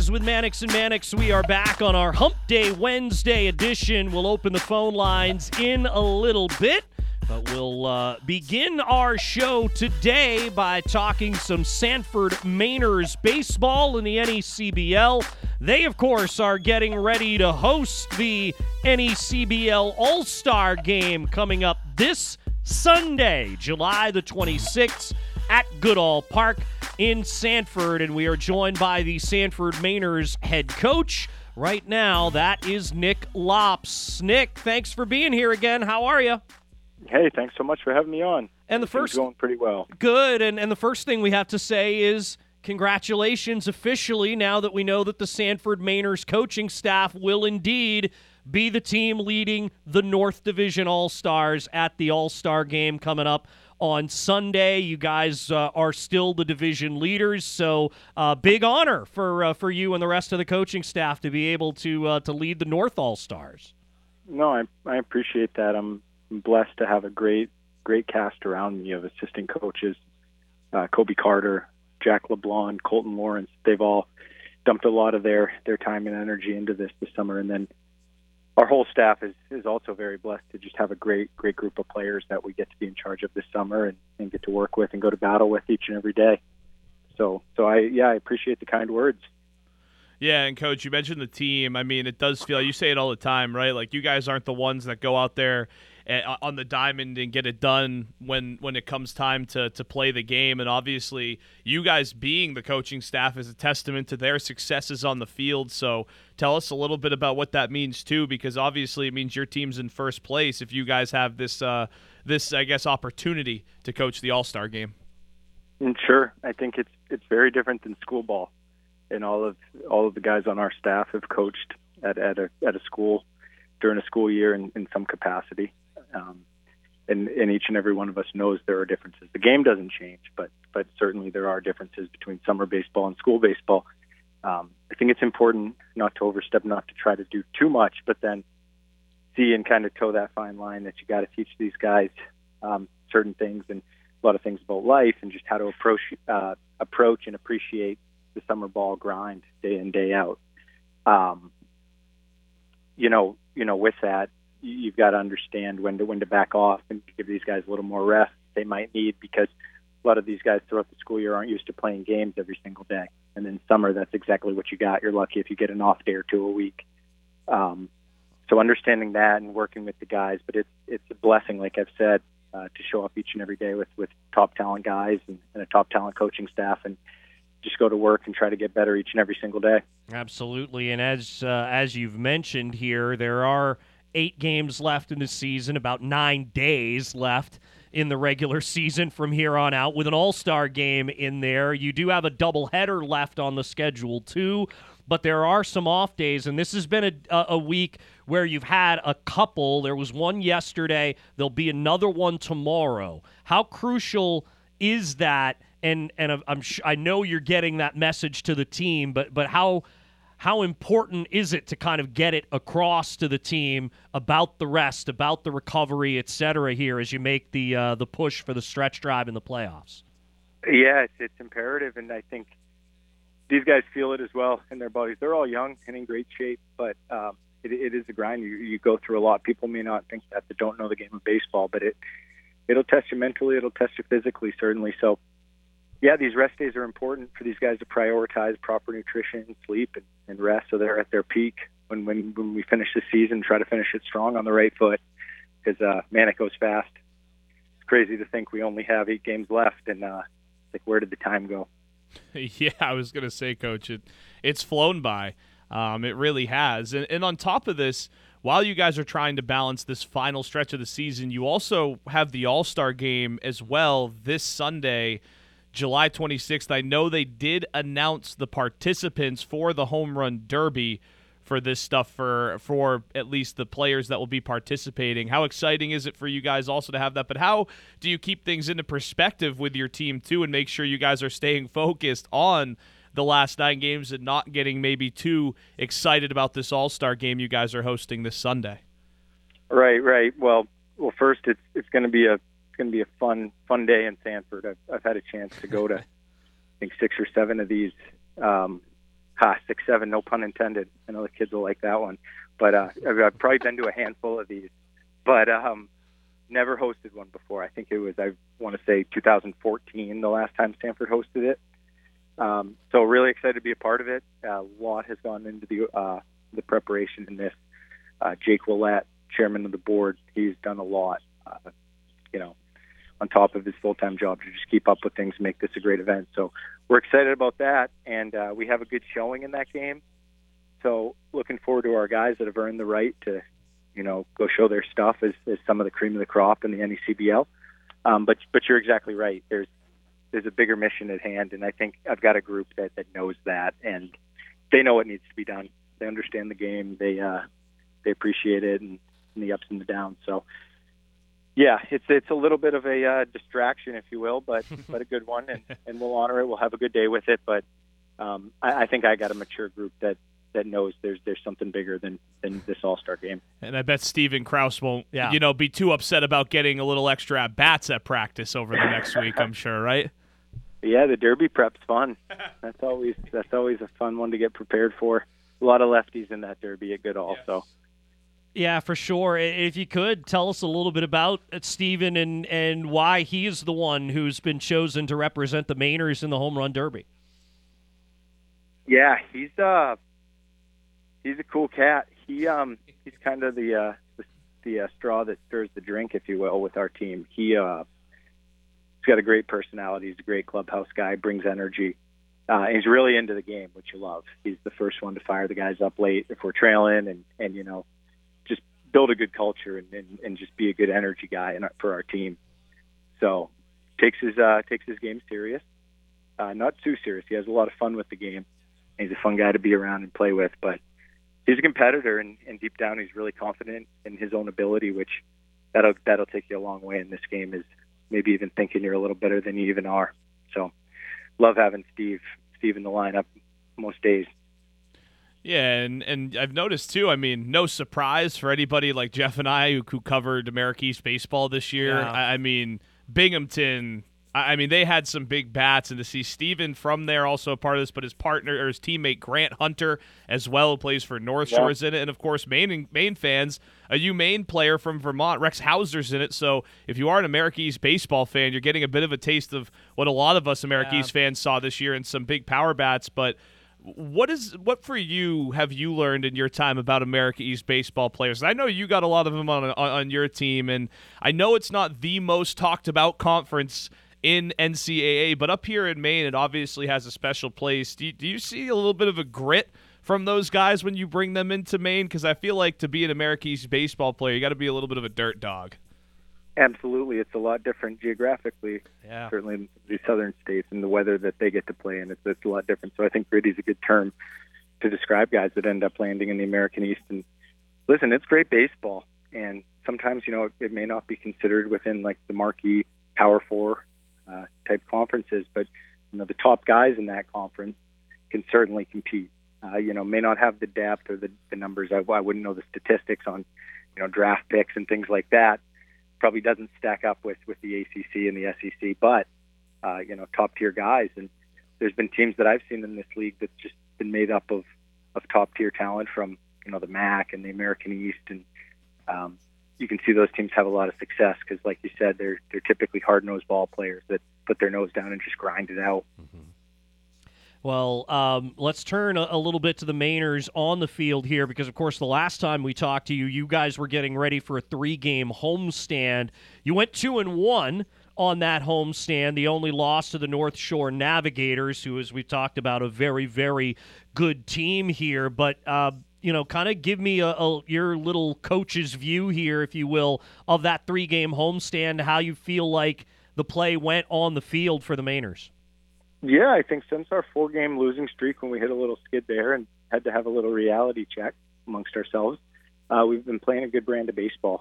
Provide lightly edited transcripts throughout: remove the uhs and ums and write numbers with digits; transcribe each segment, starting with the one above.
Mornings with Mannix and Mannix. We are back on our Hump Day Wednesday edition. We'll open the phone lines in a little bit, but we'll begin our show today by talking some Sanford Mainers baseball in the NECBL. They, of course, are getting ready to host the NECBL All-Star Game coming up this Sunday, July the 26th at Goodall Park in Sanford, and we are joined by the Sanford Mainers head coach. Right now, that is Nick Lops. Nick, thanks for being here again. How are you? Hey, thanks so much for having me on. And the first going pretty well. Good, and the first thing we have to say is congratulations officially now that we know that the Sanford Mainers coaching staff will indeed be the team leading the North Division All-Stars at the All-Star Game coming up on Sunday. You guys are still the division leaders, so big honor for you and the rest of the coaching staff to be able to lead the North All-Stars. No, I appreciate that. I'm blessed to have a great cast around me of assistant coaches. Kobe Carter, Jack LeBlanc, Colton Lawrence. They've all dumped a lot of their time and energy into this summer, and then our whole staff is also very blessed to just have a great group of players that we get to be in charge of this summer and get to work with and go to battle with each and every day. So I appreciate the kind words. Yeah, and Coach, you mentioned the team. I mean, it does feel, you say it all the time, right? Like, you guys aren't the ones that go out there on the diamond and get it done when it comes time to play the game. And obviously, you guys being the coaching staff is a testament to their successes on the field. So tell us a little bit about what that means, too, because obviously it means your team's in first place if you guys have this I guess, opportunity to coach the All-Star Game. And sure. I think it's very different than school ball. And all of the guys on our staff have coached at a school during a school year in some capacity. And each and every one of us knows there are differences. The game doesn't change, but certainly there are differences between summer baseball and school baseball. I think it's important not to overstep, not to try to do too much, but then see and kind of toe that fine line that you got to teach these guys certain things and a lot of things about life and just how to approach and appreciate the summer ball grind day in, day out. With that, you've got to understand when to back off and give these guys a little more rest they might need, because a lot of these guys throughout the school year aren't used to playing games every single day. And in summer, that's exactly what you got. You're lucky if you get an off day or two a week. So understanding that and working with the guys, but it's a blessing, like I've said, to show up each and every day with top talent guys and a top talent coaching staff, and just go to work and try to get better each and every single day. Absolutely. And as you've mentioned here, there are 8 games left in the season, about 9 days left in the regular season from here on out, with an All-Star game in there. You do have a doubleheader left on the schedule, too, but there are some off days, and this has been a week where you've had a couple. There was one yesterday. There'll be another one tomorrow. How crucial is that? And I know you're getting that message to the team, but how important is it to kind of get it across to the team about the rest, about the recovery, et cetera, here as you make the push for the stretch drive in the playoffs? Yeah, it's imperative, and I think these guys feel it as well in their bodies. They're all young and in great shape, but it is a grind. You go through a lot. People may not think that don't know the game of baseball, but it'll test you mentally. It'll test you physically, certainly. So, yeah, these rest days are important for these guys to prioritize proper nutrition, sleep, and rest, so they're at their peak when we finish the season. Try to finish it strong on the right foot, because man, it goes fast. It's crazy to think we only have 8 games left, and like, where did the time go? Yeah, I was gonna say, Coach, it's flown by. It really has. And on top of this, while you guys are trying to balance this final stretch of the season, you also have the All-Star Game as well this Sunday, July 26th. I know they did announce the participants for the Home Run Derby for this stuff for at least the players that will be participating. How exciting is it for you guys also to have that? But how do you keep things into perspective with your team too and make sure you guys are staying focused on the last 9 games and not getting maybe too excited about this All-Star Game you guys are hosting this Sunday? Right. Well, first it's going to be a fun day in Sanford. I've had a chance to go to I think 6 or 7 of these 6'7", no pun intended. I know the kids will like that one. But I've probably been to a handful of these, but never hosted one before. I think it was, I want to say 2014, the last time Stanford hosted it. So really excited to be a part of it. A lot has gone into the preparation in this. Jake Willett, chairman of the board, he's done a lot, on top of his full-time job to just keep up with things, make this a great event. So we're excited about that, and we have a good showing in that game. So looking forward to our guys that have earned the right to, go show their stuff as some of the cream of the crop in the NECBL. But you're exactly right. There's a bigger mission at hand, and I think I've got a group that knows that, and they know what needs to be done. They understand the game. They appreciate it and the ups and the downs. So, yeah, it's a little bit of a distraction, if you will, but a good one, and we'll honor it. We'll have a good day with it. But I think I got a mature group that knows there's something bigger than this All-Star game. And I bet Steven Kraus won't, be too upset about getting a little extra at-bats at practice over the next week, I'm sure, right? Yeah, the Derby prep's fun. That's always a fun one to get prepared for. A lot of lefties in that Derby at Goodall, so. Yeah, for sure. If you could, tell us a little bit about Steven and why he is the one who's been chosen to represent the Mainers in the Home Run Derby. Yeah, he's a cool cat. He's kind of the straw that stirs the drink, if you will, with our team. He's got a great personality. He's a great clubhouse guy, brings energy. And he's really into the game, which you love. He's the first one to fire the guys up late if we're trailing and just build a good culture and just be a good energy guy for our team. So takes his game serious. Not too serious. He has a lot of fun with the game. He's a fun guy to be around and play with, but he's a competitor, and deep down he's really confident in his own ability, which that'll take you a long way in this game, is maybe even thinking you're a little better than you even are. So love having Steve in the lineup most days. Yeah, and I've noticed too, no surprise for anybody like Jeff and I who covered America East baseball this year. Yeah. Binghamton, they had some big bats, and to see Steven from there also a part of this, but his partner or his teammate Grant Hunter as well, who plays for North Shore, is in it, and of course Maine fans, a UMaine player from Vermont, Rex Hauser's in it. So if you are an America East baseball fan, you're getting a bit of a taste of what a lot of us America East fans saw this year in some big power bats. But what for you have you learned in your time about America East baseball players? I know you got a lot of them on your team, and I know it's not the most talked about conference in NCAA, but up here in Maine, it obviously has a special place. Do you see a little bit of a grit from those guys when you bring them into Maine? Because I feel like to be an America East baseball player, you got to be a little bit of a dirt dog. Absolutely. It's a lot different geographically, certainly in the southern states, and the weather that they get to play in. It's a lot different. So I think gritty is a good term to describe guys that end up landing in the American East. And listen, it's great baseball, and sometimes, it may not be considered within like the marquee Power Four type conferences, but the top guys in that conference can certainly compete. May not have the depth or the numbers. I wouldn't know the statistics on draft picks and things like that. Probably doesn't stack up with the ACC and the SEC, but top tier guys. And there's been teams that I've seen in this league that's just been made up of top tier talent from the MAC and the American East, and you can see those teams have a lot of success because, like you said, they're typically hard-nosed ball players that put their nose down and just grind it out. Mm-hmm. Well, let's turn a little bit to the Mainers on the field here because, of course, the last time we talked to you, you guys were getting ready for a 3-game homestand. You went 2-1 on that homestand. The only loss to the North Shore Navigators, who, as we've talked about, a very, very good team here. But kind of give me your little coach's view here, if you will, of that 3-game homestand, how you feel like the play went on the field for the Mainers. Yeah, I think since our 4-game losing streak, when we hit a little skid there and had to have a little reality check amongst ourselves, we've been playing a good brand of baseball.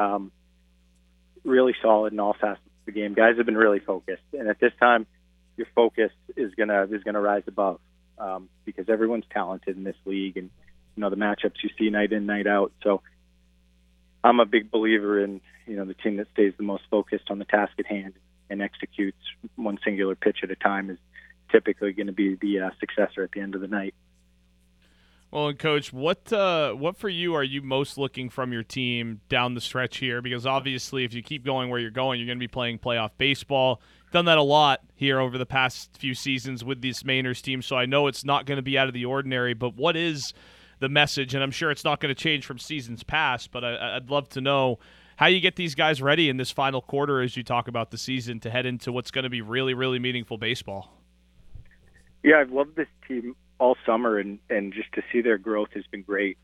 Really solid in all facets of the game. Guys have been really focused, and at this time, your focus is gonna rise above because everyone's talented in this league, and the matchups you see night in, night out. So I'm a big believer in the team that stays the most focused on the task at hand and executes one singular pitch at a time is typically going to be the successor at the end of the night. Well, and Coach, what for you are you most looking from your team down the stretch here? Because obviously, if you keep going where you're going, you're going to be playing playoff baseball. Done that a lot here over the past few seasons with this Mainers team, so I know it's not going to be out of the ordinary. But what is the message? And I'm sure it's not going to change from seasons past, but I'd love to know how you get these guys ready in this final quarter as you talk about the season to head into what's going to be really, really meaningful baseball. Yeah, I've loved this team all summer, and just to see their growth has been great.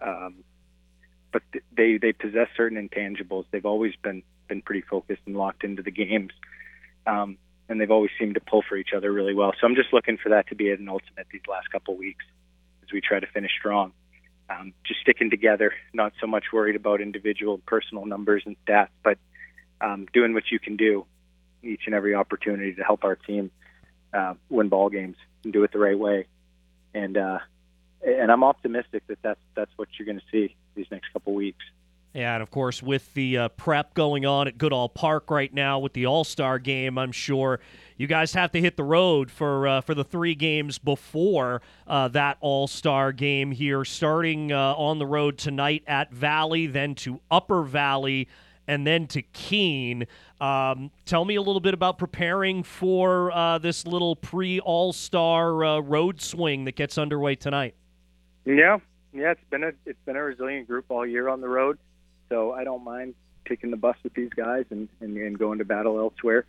But they possess certain intangibles. They've always been pretty focused and locked into the games, and they've always seemed to pull for each other really well. So I'm just looking for that to be an ultimate these last couple of weeks as we try to finish strong. Just sticking together, not so much worried about individual personal numbers and stats, but doing what you can do each and every opportunity to help our team win ball games and do it the right way. And I'm optimistic that that's what you're going to see these next couple weeks. Yeah, and of course, with the prep going on at Goodall Park right now with the All-Star game, I'm sure you guys have to hit the road for the 3 games before that All-Star game here, starting on the road tonight at Valley, then to Upper Valley, and then to Keene. Tell me a little bit about preparing for this little pre-All-Star road swing that gets underway tonight. Yeah, it's been a resilient group all year on the road, so I don't mind taking the bus with these guys and going to battle elsewhere.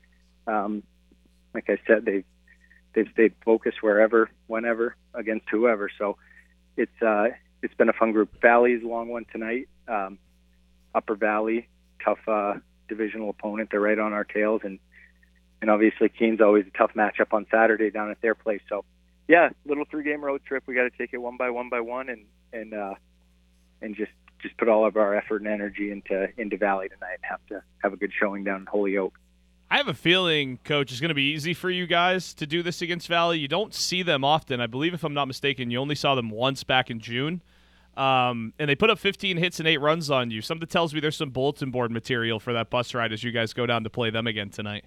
Like I said, they've stayed focused wherever, whenever, against whoever. So it's been a fun group. Valley is a long one tonight. Upper Valley, tough divisional opponent. They're right on our tails, and obviously Keene's always a tough matchup on Saturday down at their place. So yeah, little 3-game road trip. We got to take it one by one, and just put all of our effort and energy into Valley tonight and have a good showing down in Holyoke. I have a feeling, Coach, it's going to be easy for you guys to do this against Valley. You don't see them often. I believe, if I'm not mistaken, you only saw them once back in June. And they put up 15 hits and 8 runs on you. Something tells me there's some bulletin board material for that bus ride as you guys go down to play them again tonight.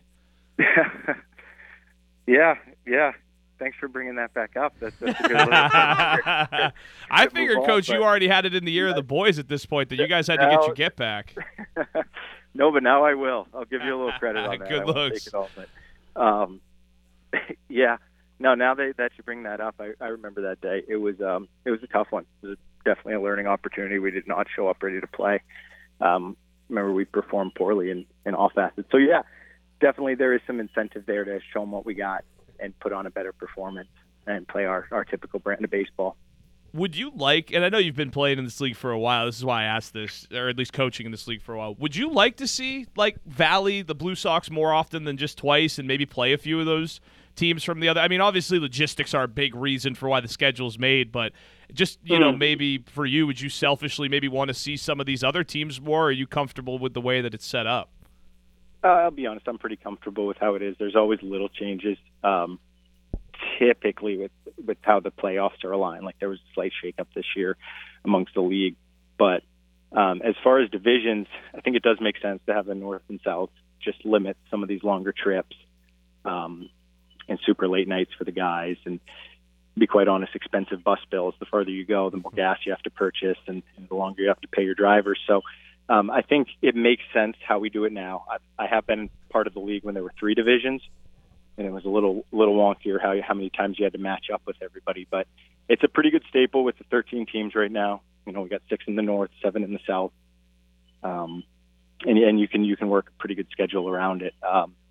Yeah. Thanks for bringing that back up. That's a good little I figured, Coach, you already had it in the ear of the boys at this point that you guys had to get your get back. No, but now I will. I'll give you a little credit on that. Good looks. Take it all, but, yeah. No, now that you bring that up, I remember that day. It was a tough one. It was definitely a learning opportunity. We did not show up ready to play. Remember, we performed poorly in all facets. So, yeah, definitely there is some incentive there to show them what we got and put on a better performance and play our typical brand of baseball. Would you like, and I know you've been playing in this league for a while, this is why I asked this, or at least coaching in this league for a while, would you like to see, like, Valley, the Blue Sox, more often than just twice and maybe play a few of those teams from the other? I mean, obviously logistics are a big reason for why the schedule's made, but just, you know, maybe for you, would you selfishly maybe want to see some of these other teams more, or are you comfortable with the way that it's set up? I'll be honest, I'm pretty comfortable with how it is. There's always little changes, typically with how the playoffs are aligned. Like, there was a slight shakeup this year amongst the league. But as far as divisions, I think it does make sense to have the North and South just limit some of these longer trips and super late nights for the guys. And to be quite honest, expensive bus bills. The farther you go, the more gas you have to purchase and the longer you have to pay your drivers. So I think it makes sense how we do it now. I have been part of the league when there were 3 divisions, and it was a little wonkier how many times you had to match up with everybody. But it's a pretty good staple with the 13 teams right now. You know, we got 6 in the North, 7 in the South, and you can work a pretty good schedule around it.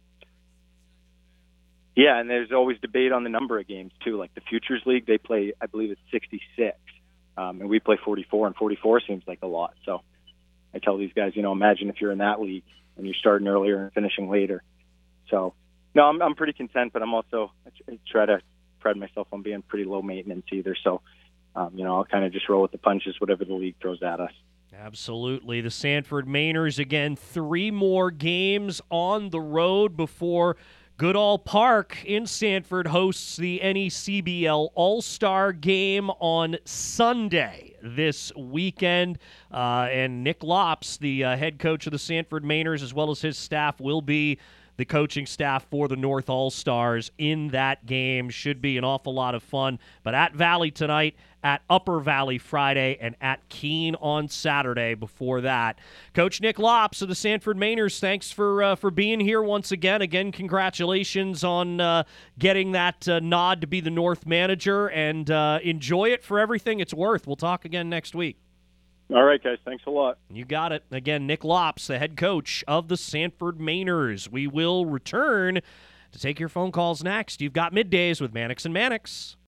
Yeah, and there's always debate on the number of games too. Like the Futures League, they play, I believe it's 66, and we play 44, and 44 seems like a lot. So I tell these guys, you know, imagine if you're in that league and you're starting earlier and finishing later. So, no, I'm pretty content, but I try to pride myself on being pretty low maintenance either. So, you know, I'll kind of just roll with the punches, whatever the league throws at us. Absolutely. The Sanford Mainers, again, 3 more games on the road before Goodall Park in Sanford hosts the NECBL All-Star Game on Sunday this weekend. And Nick Lops, the head coach of the Sanford Mainers, as well as his staff, will be the coaching staff for the North All-Stars in that game. Should be an awful lot of fun. But at Valley tonight, at Upper Valley Friday, and at Keene on Saturday before that. Coach Nick Lops of the Sanford Mainers, thanks for being here once again. Again, congratulations on getting that nod to be the North manager, and enjoy it for everything it's worth. We'll talk again next week. All right, guys. Thanks a lot. You got it. Again, Nick Lops, the head coach of the Sanford Mainers. We will return to take your phone calls next. You've got Middays with Mannix and Mannix.